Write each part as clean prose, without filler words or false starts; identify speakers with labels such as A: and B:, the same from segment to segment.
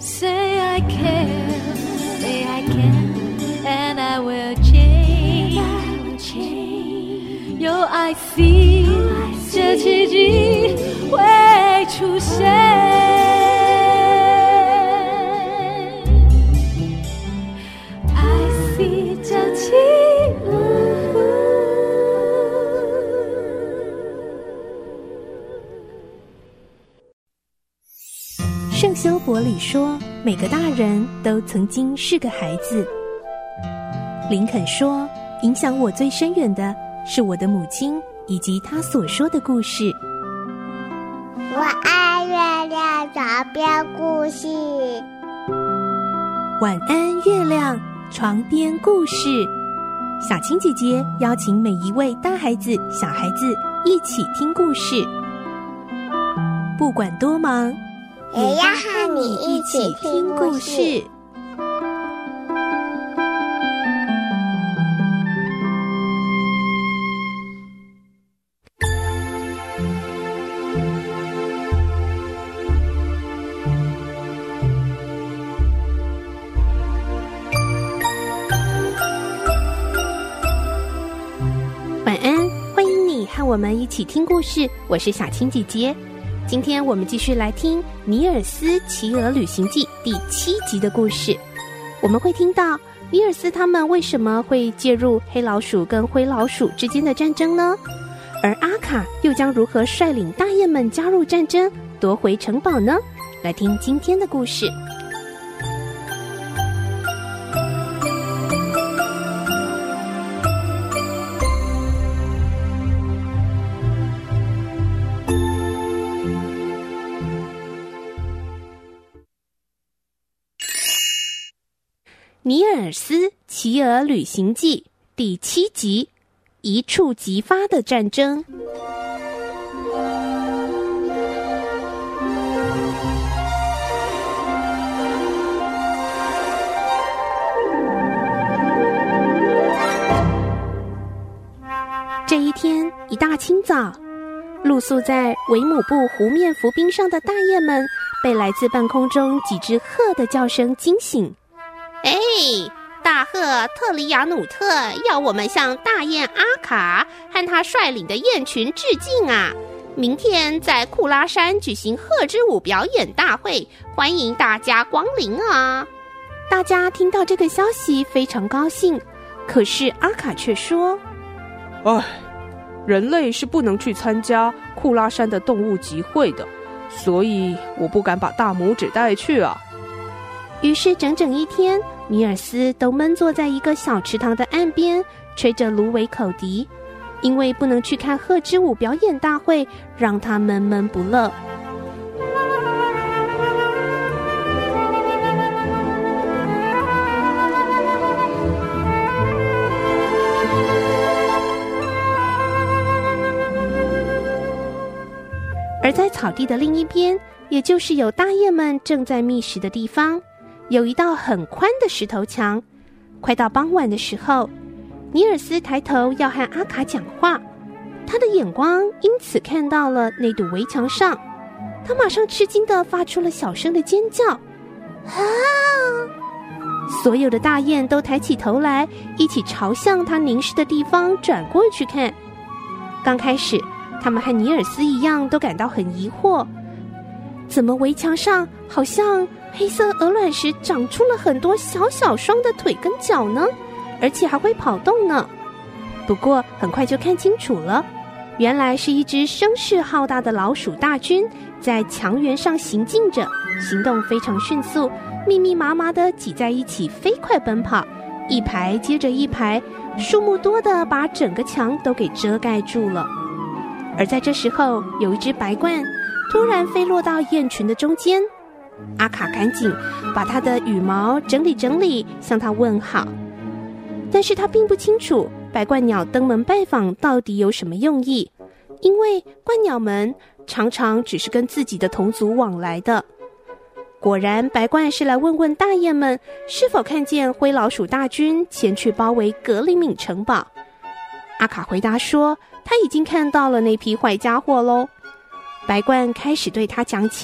A: Say I care, say I can, and I will change.有I feel， 这奇迹会出现。I see 这奇
B: 圣修伯里说，每个大人都曾经是个孩子。林肯说，影响我最深远的是我的母亲以及她所说的故事。
C: 我爱月亮床边故事。
B: 晚安月亮，床边故事。小青姐姐邀请每一位大孩子、小孩子一起听故事，不管多忙，
C: 也要和你一起听故事。
B: 晚安，欢迎你和我们一起听故事，我是小青姐姐。今天我们继续来听《尼尔斯骑鹅旅行记》第7集的故事。我们会听到尼尔斯他们为什么会介入黑老鼠跟灰老鼠之间的战争呢？而阿卡又将如何率领大雁们加入战争，夺回城堡呢？来听今天的故事。尼尔斯骑鹅旅行记第7集，一触即发的战争。这一天一大清早，露宿在维姆布湖面浮冰上的大雁们被来自半空中几只鹤的叫声惊醒。
D: 哎，大鹤特里亚努特要我们向大雁阿卡和他率领的雁群致敬啊！明天在库拉山举行鹤之舞表演大会，欢迎大家光临啊！
B: 大家听到这个消息非常高兴，可是阿卡却说：
E: 哎，人类是不能去参加库拉山的动物集会的，所以我不敢把大拇指带去啊。
B: 于是整整一天，尼尔斯都闷坐在一个小池塘的岸边，吹着芦苇口笛，因为不能去看鹤之舞表演大会，让他闷闷不乐。而在草地的另一边，也就是有大雁们正在觅食的地方，有一道很宽的石头墙。快到傍晚的时候，尼尔斯抬头要和阿卡讲话，他的眼光因此看到了那堵围墙上，他马上吃惊地发出了小声的尖叫。啊！所有的大雁都抬起头来，一起朝向他凝视的地方转过去看。刚开始他们和尼尔斯一样都感到很疑惑，怎么围墙上好像黑色鹅卵石长出了很多小小双的腿跟脚呢？而且还会跑动呢。不过很快就看清楚了，原来是一只声势浩大的老鼠大军在墙垣上行进着，行动非常迅速，密密麻麻地挤在一起飞快奔跑，一排接着一排，数目多的把整个墙都给遮盖住了。而在这时候，有一只白鹳突然飞落到雁群的中间，阿卡赶紧把它的羽毛整理整理，向它问好。但是他并不清楚白鹳鸟登门拜访到底有什么用意，因为鹳鸟们常常只是跟自己的同族往来的。果然，白鹳是来问问大雁们是否看见灰老鼠大军前去包围格林敏城堡。阿卡回答说，他已经看到了那批坏家伙咯。白鹳开始对他讲起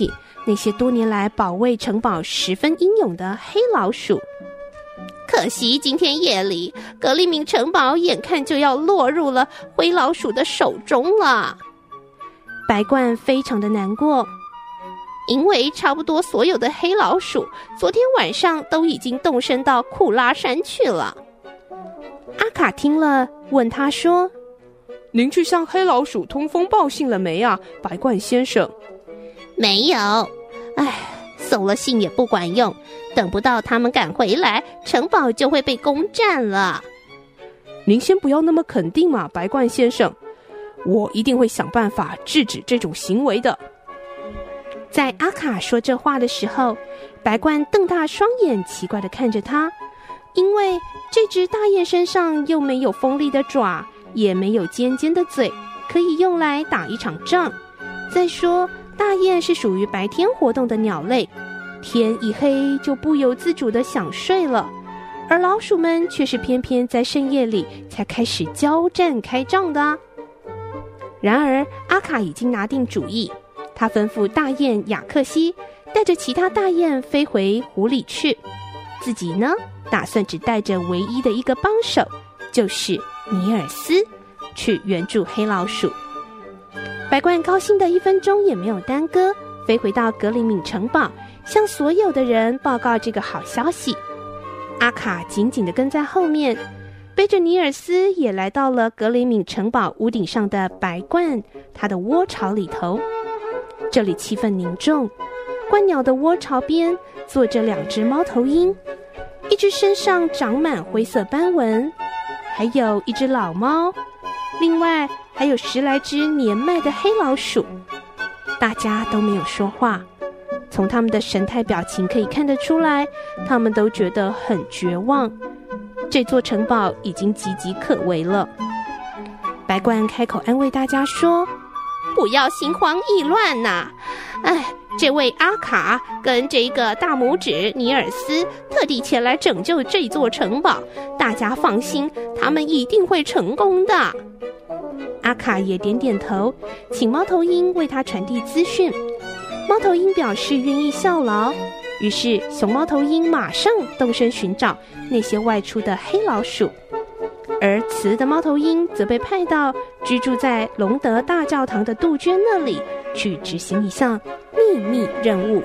B: 那些多年来保卫城堡十分英勇的黑老鼠。
D: 可惜今天夜里，格里敏城堡眼看就要落入了灰老鼠的手中了。
B: 白鹳非常的难过，
D: 因为差不多所有的黑老鼠昨天晚上都已经动身到库拉山去了。
B: 阿卡听了，问他说：“
E: 您去向黑老鼠通风报信了没啊，白鹳先生？”
D: 没有，送了信也不管用，等不到他们赶回来，城堡就会被攻占了。
E: 您先不要那么肯定嘛，白鹳先生，我一定会想办法制止这种行为的。
B: 在阿卡说这话的时候，白鹳瞪大双眼，奇怪地看着他，因为这只大雁身上又没有锋利的爪，也没有尖尖的嘴，可以用来打一场仗。再说，大雁是属于白天活动的鸟类，天一黑就不由自主地想睡了，而老鼠们却是偏偏在深夜里才开始交战开仗的。然而阿卡已经拿定主意，他吩咐大雁雅克西带着其他大雁飞回湖里去，自己呢打算只带着唯一的一个帮手，就是尼尔斯，去援助黑老鼠。白鹳高兴的1分钟也没有耽搁，飞回到格里敏城堡，向所有的人报告这个好消息。阿卡紧紧地跟在后面，背着尼尔斯也来到了格里敏城堡屋顶上的白鹳它的窝巢里头。这里气氛凝重，鹳鸟的窝巢边坐着2只猫头鹰，一只身上长满灰色斑纹，还有一只老猫，另外还有10来只年迈的黑老鼠。大家都没有说话，从他们的神态表情可以看得出来，他们都觉得很绝望。这座城堡已经岌岌可危了。白鹳开口安慰大家说：“
D: 不要心慌意乱呐！这位阿卡跟这个大拇指尼尔斯特地前来拯救这座城堡，大家放心，他们一定会成功的。”
B: 阿卡也点点头，请猫头鹰为他传递资讯。猫头鹰表示愿意效劳，于是熊猫头鹰马上动身寻找那些外出的黑老鼠，而雌的猫头鹰则被派到居住在隆德大教堂的杜鹃那里，去执行一项秘密任务。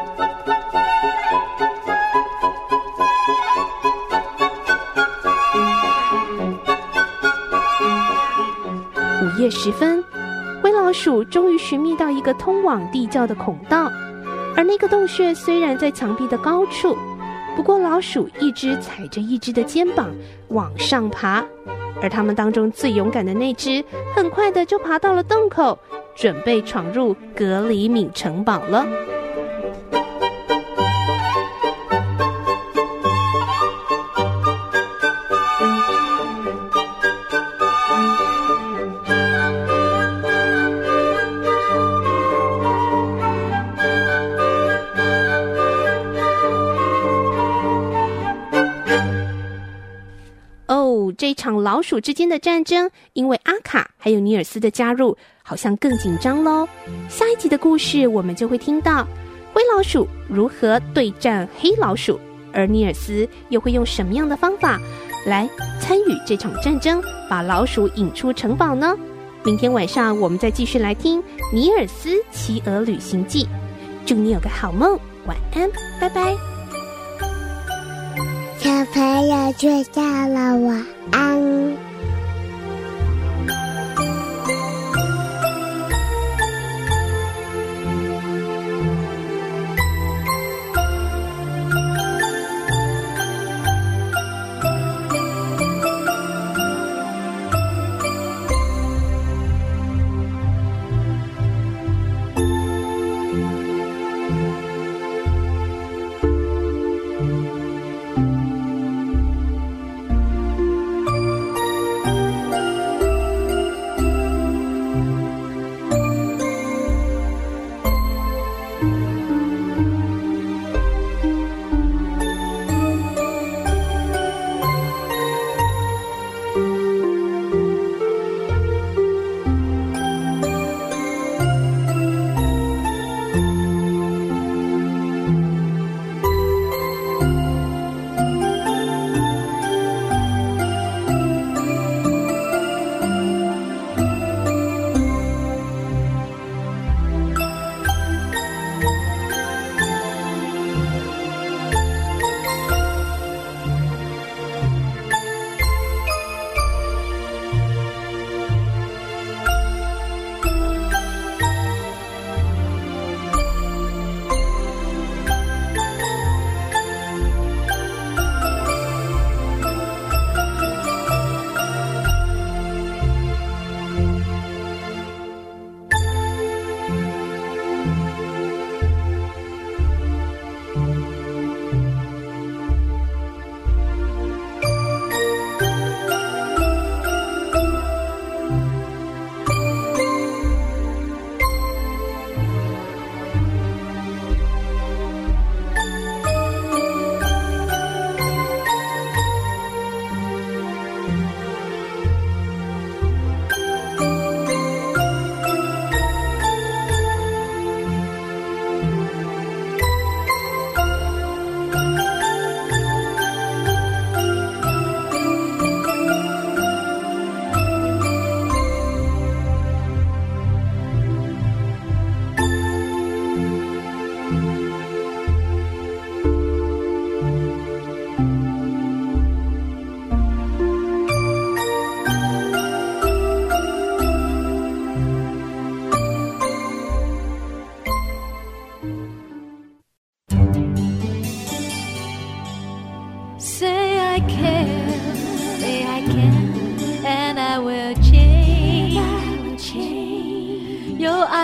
B: 午夜时分，灰老鼠终于寻觅到一个通往地窖的孔道，而那个洞穴虽然在墙壁的高处，不过老鼠一只踩着一只的肩膀往上爬，而它们当中最勇敢的那只很快的就爬到了洞口，准备闯入格里敏城堡了。这场老鼠之间的战争，因为阿卡还有尼尔斯的加入，好像更紧张咯。下一集的故事，我们就会听到灰老鼠如何对战黑老鼠，而尼尔斯又会用什么样的方法来参与这场战争，把老鼠引出城堡呢？明天晚上我们再继续来听《尼尔斯骑鹅旅行记》。祝你有个好梦，晚安，拜拜。
C: 小朋友睡觉了，晚安。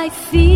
A: I feel